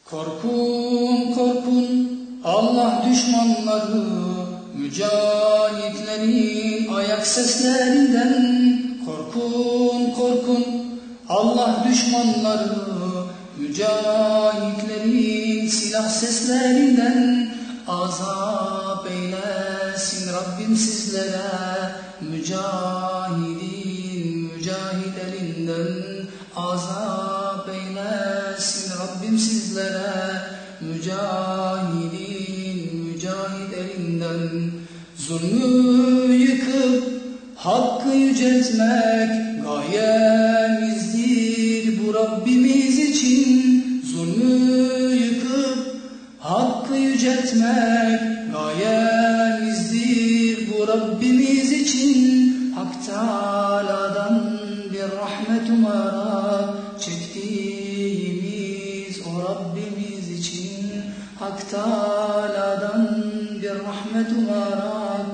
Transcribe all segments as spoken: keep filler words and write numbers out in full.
Korkun korkun Allah düşmanları, mücahitlerin ayak seslerinden. Korkun korkun Allah düşmanları, mücahitlerin silah seslerinden. Azap eylesin Rabbim sizlere, mücahidin mücahid elinden. Azap eylesin Rabbim sizlere, mücahidin mücahid elinden. Zulmü yıkıp hakkı yüceltmek gayemizdir bu Rabbimiz için. Zulmü yıkıp hakkı yüceltmek gayemizdir bu Rabbimiz için. Hak Teâlâ'dan bir rahmet umarak çektiğimiz o Rabbimiz için. Hak Teâlâ'dan bir rahmet umarak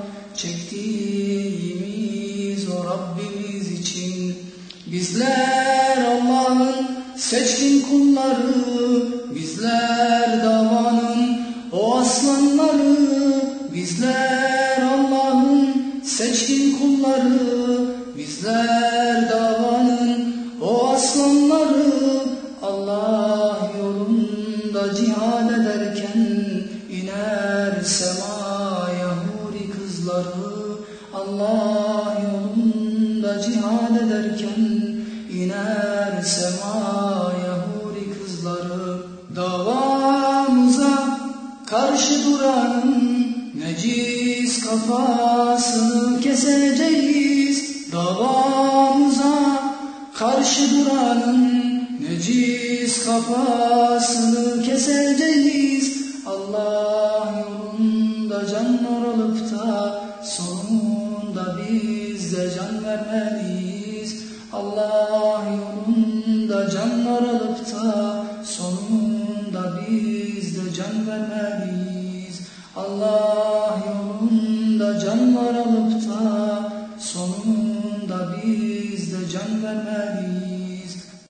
çektiğimiz o Rabbimiz için. Bizler Allah'ın seçkin kulları, bizler davanın o aslanları. Bizler Allah'ın seçkin kulları, bizler davanın o aslanları. Allah yolunda cihad ederken iner semaya huri kızları. Allah yolunda cihad ederken iner semaya huri kızları. Davamıza karşı duranın necis kafasını keseceğiz. Davamıza karşı duranın necis kafasını keseceğiz. Allah yolunda canlar alıp da sonunda biz de can vermeliyiz. Allah yolunda canlar alıp da sonunda biz de can vermeliyiz. Allah yolunda canlar alıp